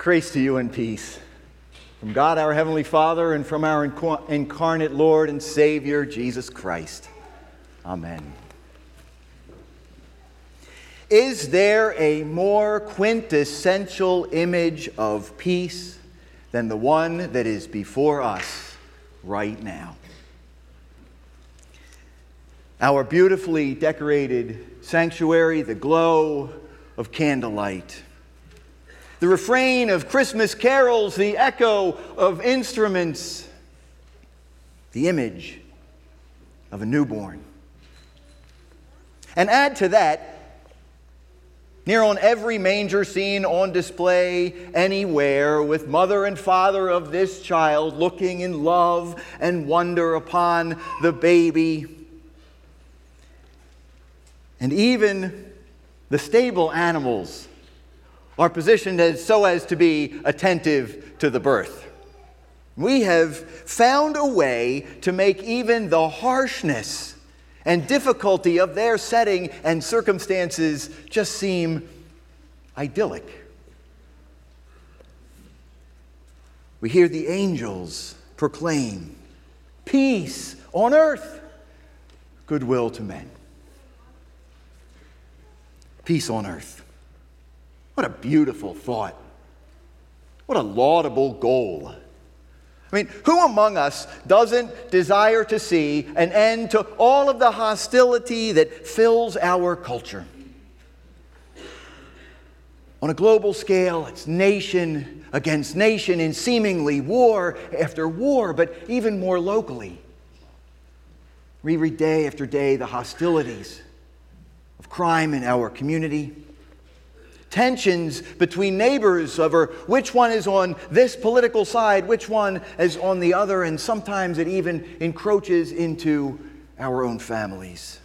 Grace to you and peace from God our Heavenly Father and from our incarnate Lord and Savior, Jesus Christ. Amen. Is there a more quintessential image of peace than the one that is before us right now? Our beautifully decorated sanctuary, the glow of candlelight, the refrain of Christmas carols, the echo of instruments, the image of a newborn. And add to that, near on every manger scene on display anywhere, with mother and father of this child looking in love and wonder upon the baby. And even the stable animals are positioned so as to be attentive to the birth. We have found a way to make even the harshness and difficulty of their setting and circumstances just seem idyllic. We hear the angels proclaim, "Peace on earth, goodwill to men." Peace on earth. What a beautiful thought. What a laudable goal. I mean, who among us doesn't desire to see an end to all of the hostility that fills our culture? On a global scale, it's nation against nation in seemingly war after war, but even more locally. We read day after day the hostilities of crime in our community, tensions between neighbors over which one is on this political side, which one is on the other, and sometimes it even encroaches into our own families.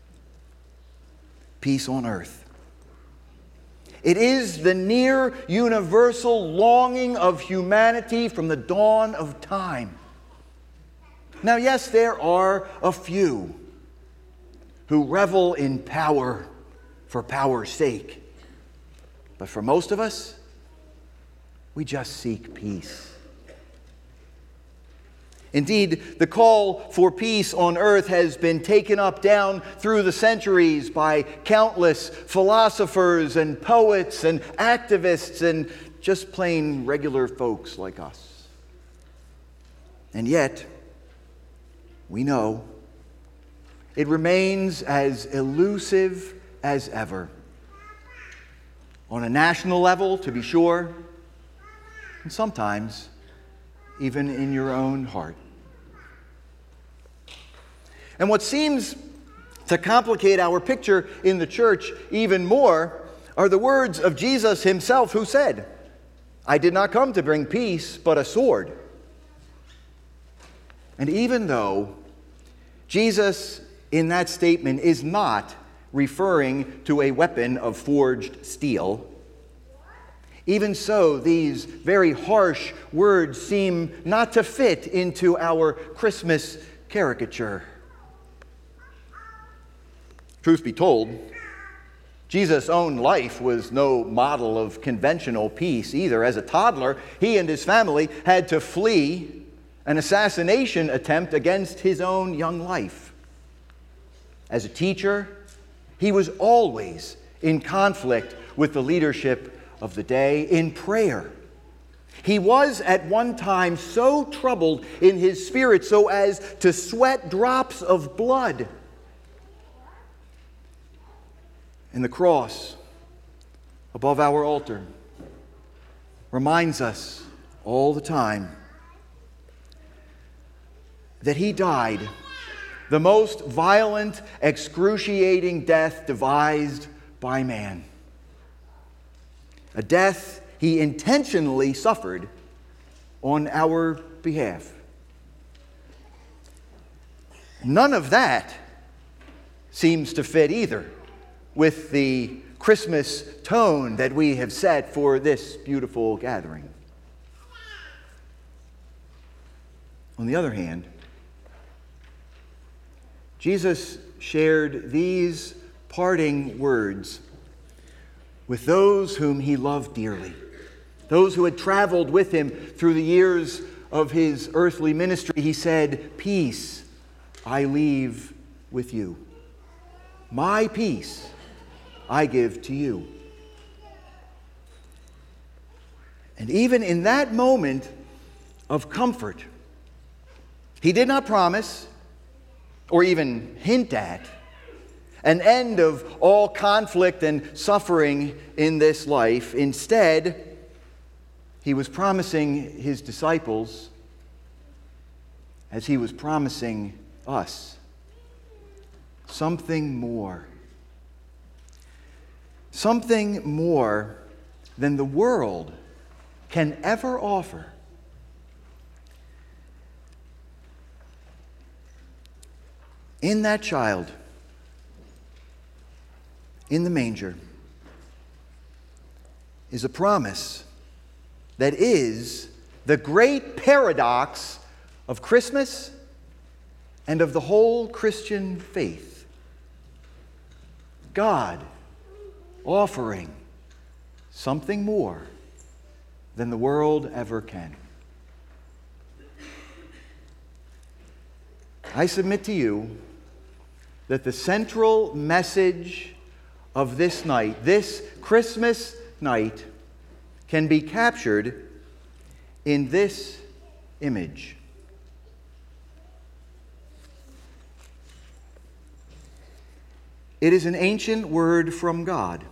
Peace on earth. It is the near universal longing of humanity from the dawn of time. Now, yes, there are a few who revel in power for power's sake. But for most of us, we just seek peace. Indeed, the call for peace on earth has been taken up down through the centuries by countless philosophers and poets and activists and just plain regular folks like us. And yet, we know it remains as elusive as ever. On a national level, to be sure, and sometimes even in your own heart. And what seems to complicate our picture in the church even more are the words of Jesus himself, who said, "I did not come to bring peace, but a sword." And even though Jesus in that statement is not referring to a weapon of forged steel, even so, these very harsh words seem not to fit into our Christmas caricature. Truth be told, Jesus' own life was no model of conventional peace either. As a toddler, he and his family had to flee an assassination attempt against his own young life. As a teacher, he was always in conflict with the leadership of the day. In prayer, he was at one time so troubled in his spirit so as to sweat drops of blood. And the cross above our altar reminds us all the time that he died the most violent, excruciating death devised by man. A death he intentionally suffered on our behalf. None of that seems to fit either with the Christmas tone that we have set for this beautiful gathering. On the other hand, Jesus shared these parting words with those whom he loved dearly those who had traveled with him through the years of his earthly ministry, he said, "Peace I leave with you. My peace I give to you." And even in that moment of comfort, he did not promise or even hint at an end of all conflict and suffering in this life. Instead, he was promising his disciples, as he was promising us, something more. Something more than the world can ever offer. In that child, in the manger, is a promise that is the great paradox of Christmas and of the whole Christian faith. God offering something more than the world ever can. I submit to you that the central message of this night, this Christmas night, can be captured in this image. It is an ancient word from God.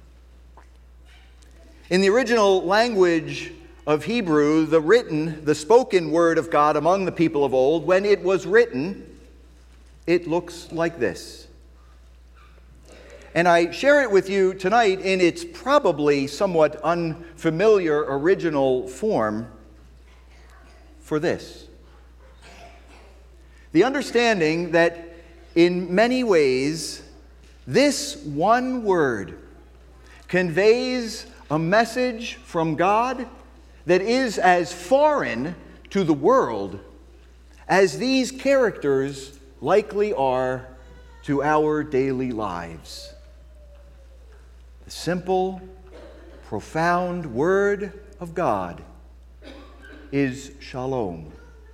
In the original language of Hebrew, the spoken word of God among the people of old, when it was written, it looks like this. And I share it with you tonight in its probably somewhat unfamiliar original form for this. The understanding that in many ways, this one word conveys a message from God that is as foreign to the world as these characters likely are to our daily lives. The simple, profound word of God is shalom.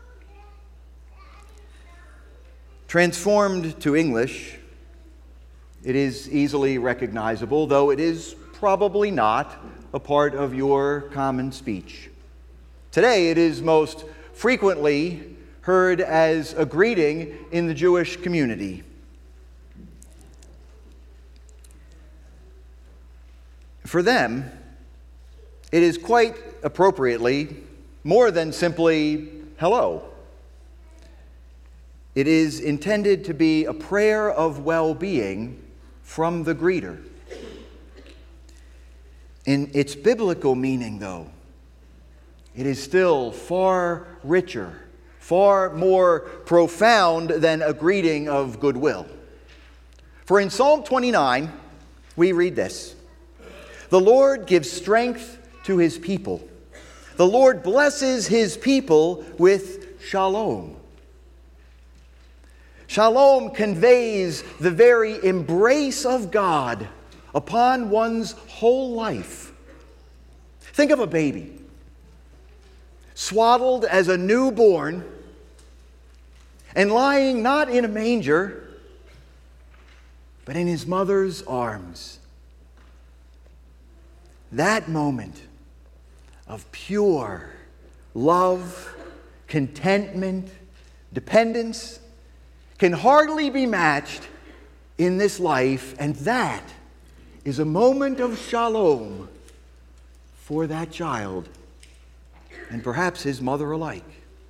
Transformed to English, it is easily recognizable, though it is probably not a part of your common speech. Today, it is most frequently heard as a greeting in the Jewish community. For them, it is quite appropriately more than simply hello. It is intended to be a prayer of well-being from the greeter. In its biblical meaning, though, it is still far richer, far more profound than a greeting of goodwill. For in Psalm 29, we read this: "The Lord gives strength to his people. The Lord blesses his people with shalom." Shalom conveys the very embrace of God upon one's whole life. Think of a baby, swaddled as a newborn and lying not in a manger, but in his mother's arms. That moment of pure love, contentment, dependence can hardly be matched in this life, and that is a moment of shalom for that child and perhaps his mother alike.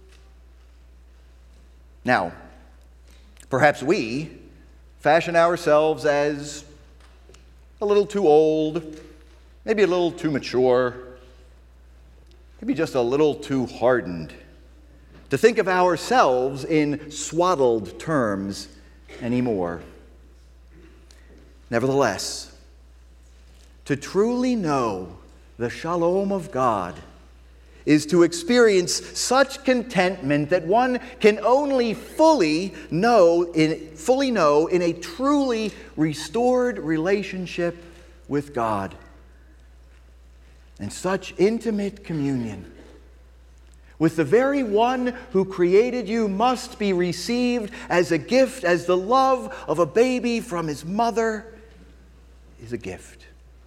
Now, perhaps we fashion ourselves as a little too old, maybe a little too mature, maybe just a little too hardened to think of ourselves in swaddled terms anymore. Nevertheless, to truly know the shalom of God is to experience such contentment that one can only fully know in a truly restored relationship with God. and such intimate communion with the very one who created you must be received as a gift, as the love of a baby from his mother is a gift.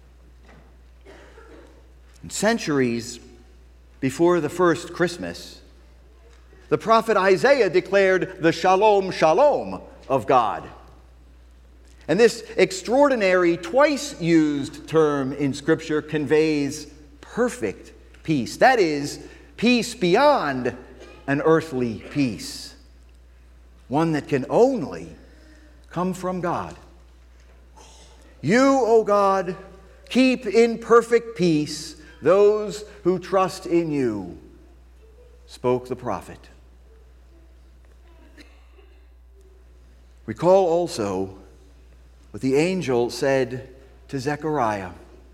And centuries before the first Christmas, the prophet Isaiah declared the shalom, shalom of God. And this extraordinary, twice used term in Scripture conveys perfect peace. That is, peace beyond an earthly peace, one that can only come from God. You, O God, keep in perfect peace those who trust in you, spoke the prophet. Recall also what the angel said to Zechariah.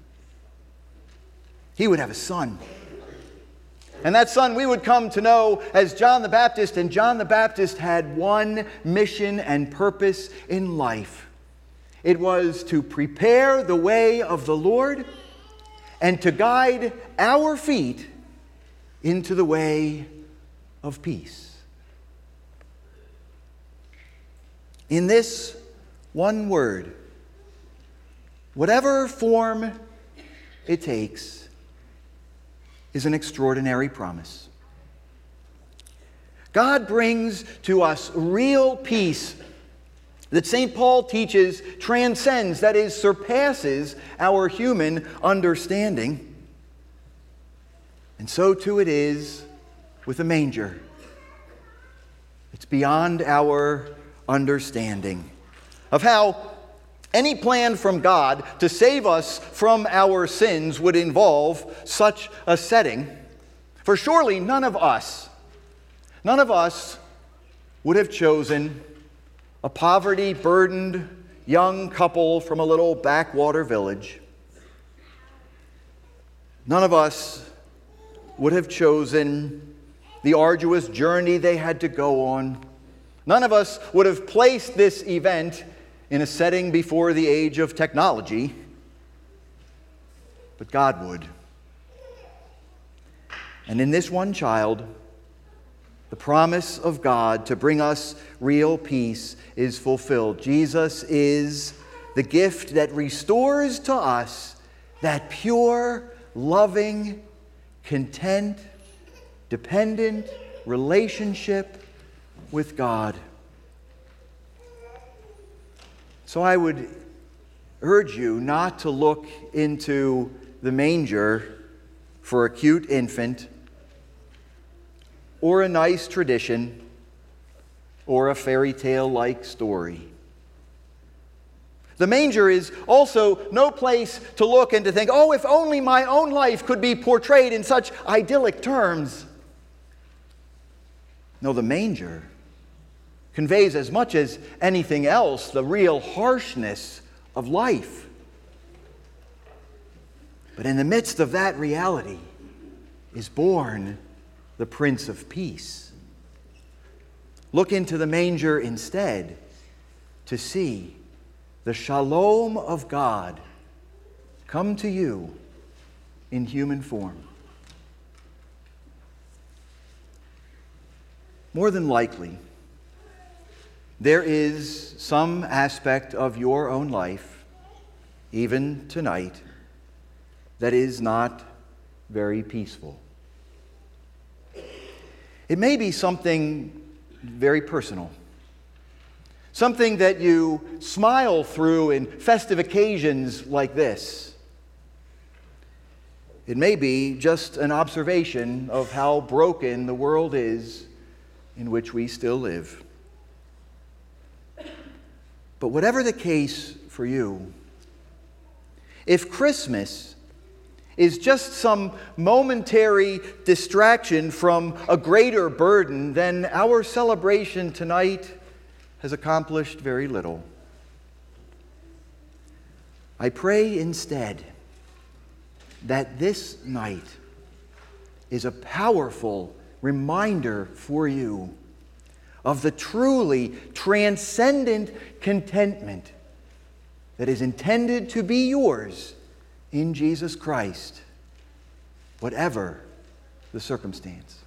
He would have a son. And that son we would come to know as John the Baptist. And John the Baptist had one mission and purpose in life. It was to prepare the way of the Lord and to guide our feet into the way of peace. In this one word, whatever form it takes, is an extraordinary promise. God brings to us real peace that St. Paul teaches transcends, that is, surpasses our human understanding. And so too it is with a manger. It's beyond our understanding of how any plan from God to save us from our sins would involve such a setting. For surely none of us would have chosen a poverty-burdened young couple from a little backwater village. None of us would have chosen the arduous journey they had to go on. None of us would have placed this event in a setting before the age of technology, but God would. And in this one child, the promise of God to bring us real peace is fulfilled. Jesus is the gift that restores to us that pure, loving, content, dependent relationship with God. So I would urge you not to look into the manger for a cute infant or a nice tradition or a fairy tale-like story. The manger is also no place to look and to think, oh, if only my own life could be portrayed in such idyllic terms. No, the manger conveys as much as anything else the real harshness of life. But in the midst of that reality is born the Prince of Peace. Look into the manger instead to see the shalom of God come to you in human form. More than likely, there is some aspect of your own life, even tonight, that is not very peaceful. It may be something very personal, something that you smile through in festive occasions like this. It may be just an observation of how broken the world is in which we still live. But whatever the case for you, if Christmas is just some momentary distraction from a greater burden, then our celebration tonight has accomplished very little. I pray instead that this night is a powerful reminder for you of the truly transcendent contentment that is intended to be yours in Jesus Christ. whatever the circumstance.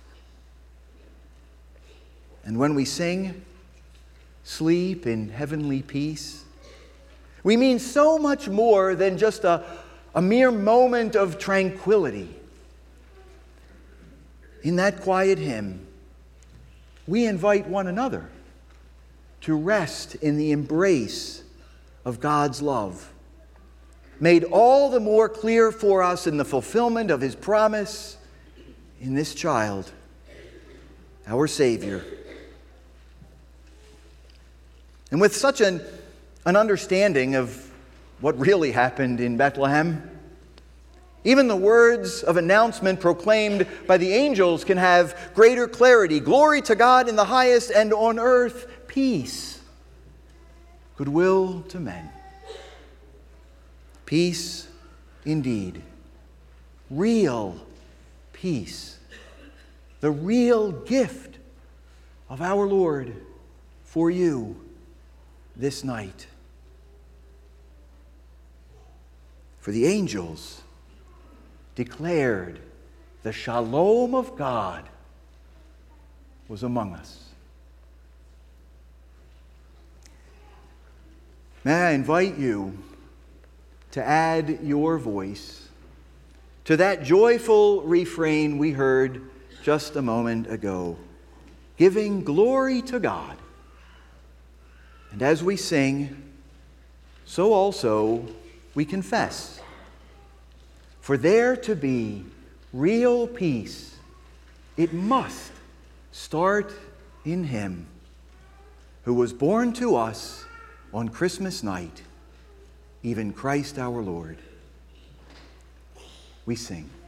And when we sing, "Sleep in heavenly peace," we mean so much more than just a mere moment of tranquility. In that quiet hymn, we invite one another to rest in the embrace of God's love, made all the more clear for us in the fulfillment of His promise in this child, our Savior. And with such an understanding of what really happened in Bethlehem, even the words of announcement proclaimed by the angels can have greater clarity. Glory to God in the highest, and on earth peace, goodwill to men. Peace indeed. Real peace. The real gift of our Lord for you this night. For the angels declared the shalom of God was among us. May I invite you to add your voice to that joyful refrain we heard just a moment ago, giving glory to God. And as we sing, so also we confess. For there to be real peace, it must start in Him who was born to us on Christmas night, even Christ our Lord. We sing.